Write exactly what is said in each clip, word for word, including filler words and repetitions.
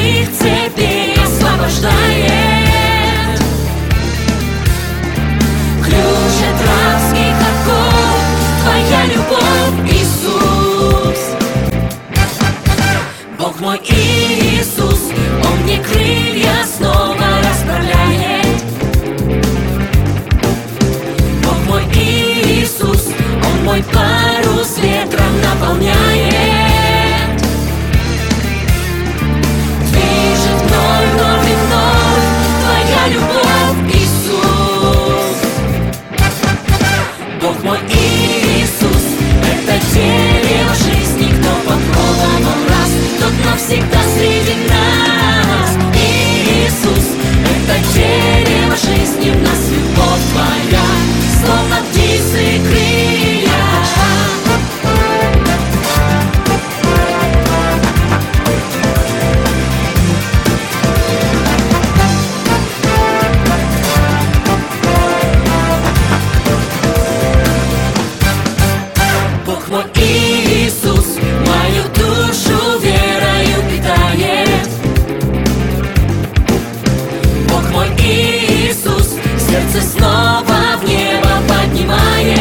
всяких цепей освобождает. Ключ от рабских оков, Твоя любовь, Иисус. Бог мой Иисус, Он мне крылья снова расправляет. Бог мой Иисус, Он мой парус ветром наполняет. Движет вновь, вновь и вновь Твоя любовь, Иисус. Бог мой Иисус, это дерево жизни, кто попробовал раз, тот навсегда среди нас. Иисус, это дерево жизни, в нас любовь Твоя, словно птицы крылья. Бог мой Иисус, мою душу верою питает. Бог мой Иисус, сердце снова в небо поднимает.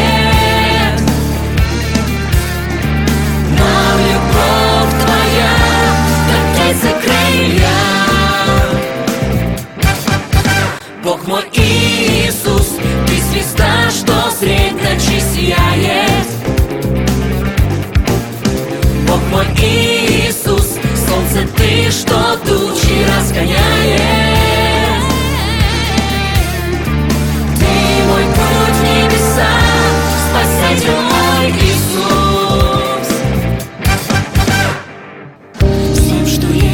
Нам любовь Твоя, как птицы крылья. Бог мой Иисус, Ты звезда, что средь ночи сияет. Бог мой Иисус, солнце Ты, что тучи разгоняешь. Ты мой путь в небеса, Спаситель мой Иисус. Всем, что